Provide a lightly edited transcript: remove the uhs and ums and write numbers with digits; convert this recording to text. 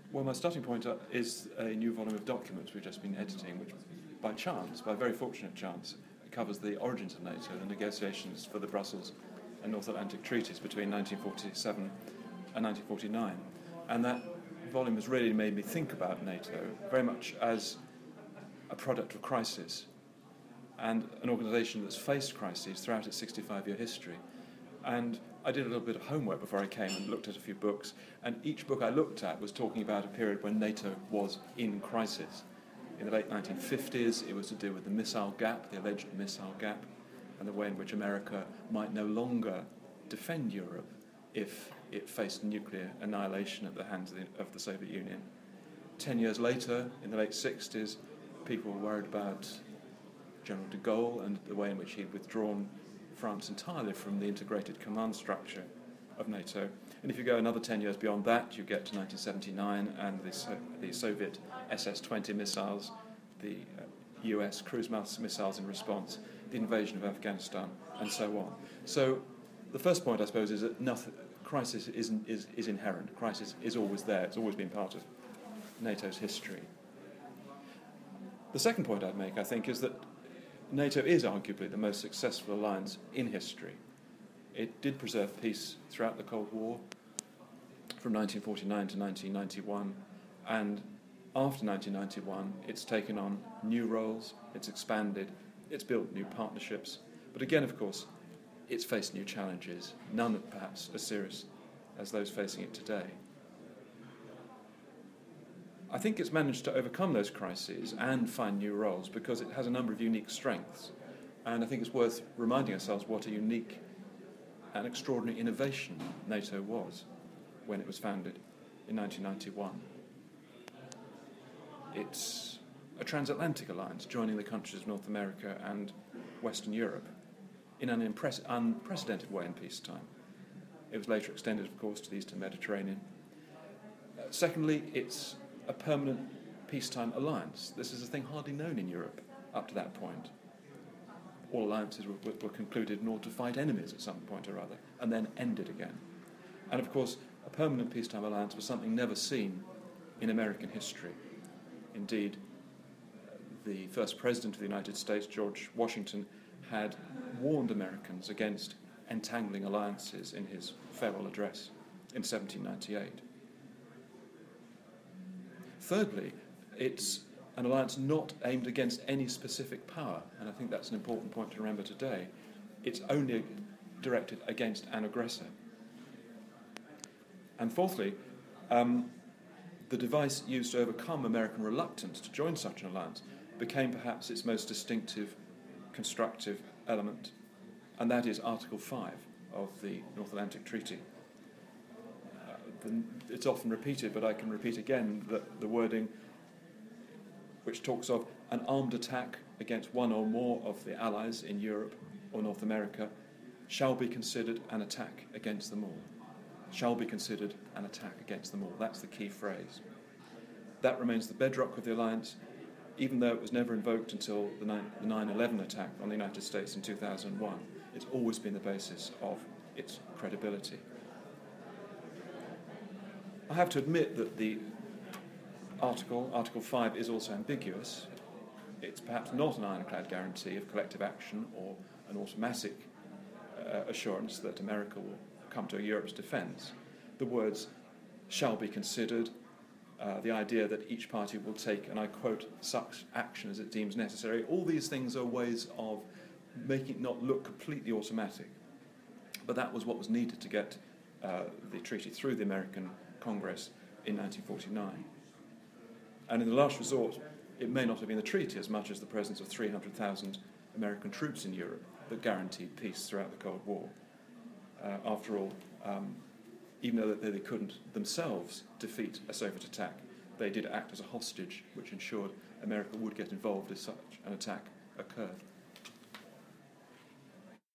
Well, my starting point is a new volume of documents we've just been editing, which, by chance, by very fortunate chance, covers the origins of NATO, the negotiations for the Brussels and North Atlantic treaties between 1947 and 1949. And that volume has really made me think about NATO very much as a product of crisis and an organisation that's faced crises throughout its 65-year history. And I did a little bit of homework before I came and looked at a few books, and each book I looked at was talking about a period when NATO was in crisis. In the late 1950s, it was to do with the missile gap, the alleged missile gap, and the way in which America might no longer defend Europe if it faced nuclear annihilation at the hands of the Soviet Union. 10 years later, in the late 60s, people were worried about General de Gaulle and the way in which he'd withdrawn France entirely from the integrated command structure of NATO. And if you go another 10 years beyond that, you get to 1979 and the Soviet SS-20 missiles, the US cruise missiles in response, the invasion of Afghanistan, and so on. So the first point, I suppose, is that crisis is inherent. Crisis is always there. It's always been part of NATO's history. The second point I'd make, I think, is that NATO is arguably the most successful alliance in history. It did preserve peace throughout the Cold War, from 1949 to 1991, and after 1991 it's taken on new roles, it's expanded, it's built new partnerships, but again, of course, it's faced new challenges, none perhaps as serious as those facing it today. I think it's managed to overcome those crises and find new roles because it has a number of unique strengths. And I think it's worth reminding ourselves what a unique and extraordinary innovation NATO was when it was founded in 1991. It's a transatlantic alliance joining the countries of North America and Western Europe in an unprecedented way in peacetime. It was later extended, of course, to the Eastern Mediterranean. Secondly, it's a permanent peacetime alliance. This is a thing hardly known in Europe up to that point. All alliances were concluded in order to fight enemies at some point or other, and then ended again. And of course, a permanent peacetime alliance was something never seen in American history. Indeed, the first president of the United States, George Washington, had warned Americans against entangling alliances in his farewell address in 1798. Thirdly, it's an alliance not aimed against any specific power, and I think that's an important point to remember today. It's only directed against an aggressor. And fourthly, the device used to overcome American reluctance to join such an alliance became perhaps its most distinctive, constructive element, and that is Article 5 of the North Atlantic Treaty. It's often repeated, but I can repeat again that the wording which talks of an armed attack against one or more of the allies in Europe or North America shall be considered an attack against them all. Shall be considered an attack against them all. That's the key phrase. That remains the bedrock of the alliance, even though it was never invoked until the 9/11 attack on the United States in 2001. It's always been the basis of its credibility. I have to admit that the Article 5 is also ambiguous. It's perhaps not an ironclad guarantee of collective action or an automatic assurance that America will come to Europe's defence. The words shall be considered, the idea that each party will take, and I quote, such action as it deems necessary, all these things are ways of making it not look completely automatic. But that was what was needed to get the treaty through the American Congress in 1949. And in the last resort, it may not have been the treaty as much as the presence of 300,000 American troops in Europe that guaranteed peace throughout the Cold War. After all, even though they couldn't themselves defeat a Soviet attack, they did act as a hostage which ensured America would get involved if such an attack occurred.